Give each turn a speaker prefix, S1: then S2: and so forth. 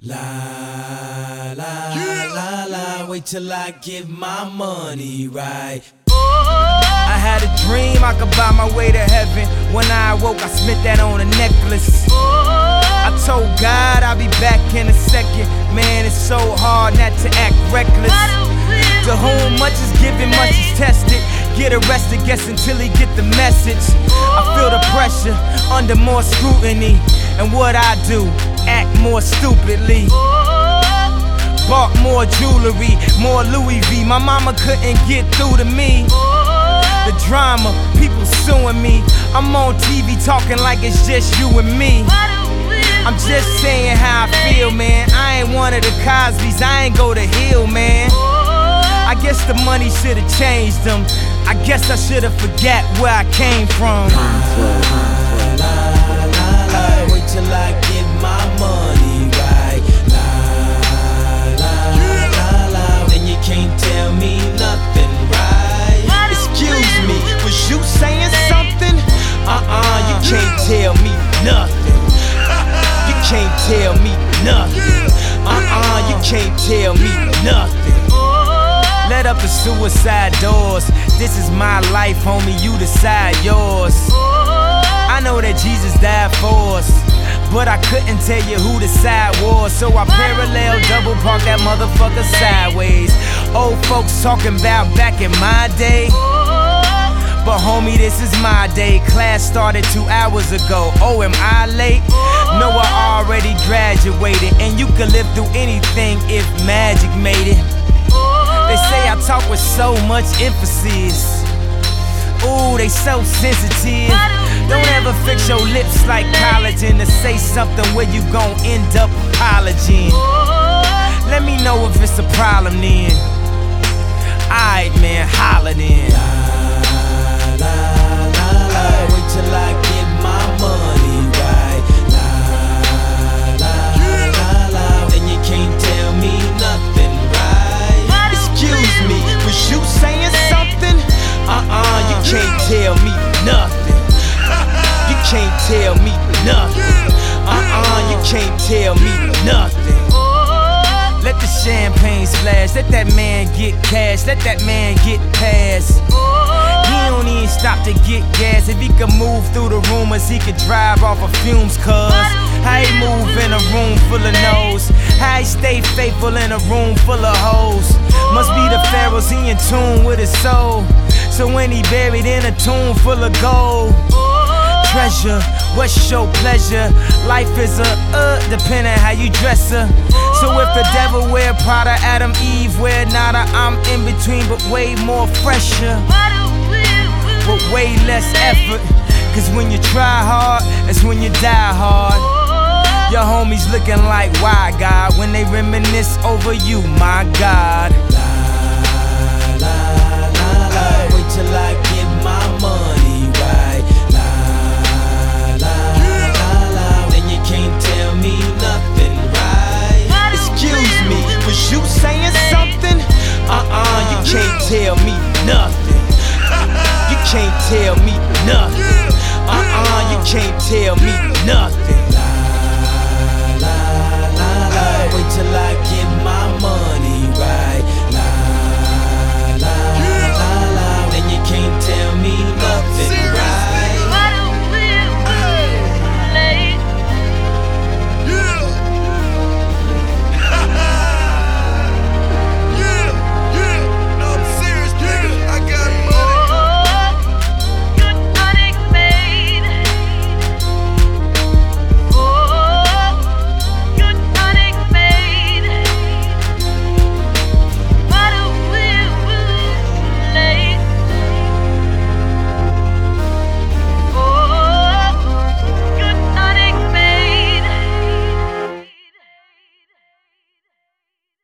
S1: La la la la, wait till I get my money right.
S2: I had a dream I could buy my way to heaven. When I awoke, I spent that on a necklace. I told God I'll be back in a second. Man, it's so hard not to act reckless. To whom much is given, much is tested. Get arrested, guess until he get the message. I feel the pressure, under more scrutiny. And what I do, act more stupidly. Bought more jewelry, more Louis V. My mama couldn't get through to me. The drama, people suing me. I'm on TV talking like it's just you and me. I'm just saying how I feel, man. I ain't one of the Cosbys, I ain't go to Hill, man. I guess the money should've changed them. I guess I should've forgot where I came from.
S1: Wait till I get my money right. Then you can't tell me nothing, right?
S2: Excuse me, was you saying something? You can't tell me nothing. You can't tell me nothing. You can't tell me nothing. Let up the suicide doors. This is my life, homie, you decide yours. I know that Jesus died for us, but I couldn't tell you who the side was. So I parallel double park that motherfucker sideways. Old folks talking about back in my day, but homie, this is my day. Class started 2 hours ago. Oh, am I late? No, I already graduated. And you could live through anything if magic made it. They say I talk with so much emphasis. Ooh, they so sensitive. Don't ever fix your lips like collagen to say something where you gon' end up apologizing. Let me know if it's a problem then. Alright, man, holla then.
S1: Wait till I get my money right. Then you can't tell me nothing, right?
S2: Excuse me, was you saying something? You can't tell me nothing. You can't tell me nothing. You can't tell me nothing. Let the champagne splash, let that man get cash, let that man get past. He don't even stop to get gas. If he could move through the rumors, he could drive off of fumes, cuz how he move in a room full of no's, how he stay faithful in a room full of hoes. Must be the pharaohs, he in tune with his soul. So when he buried in a tomb full of gold, treasure, what's your pleasure? Life is depending how you dress her. So if the devil wear Prada, Adam, Eve wear nada, I'm in between but way more fresher, but way less effort. Cause when you try hard, that's when you die hard. Your homies looking like, why God? When they reminisce over you, my God.
S1: Wait till I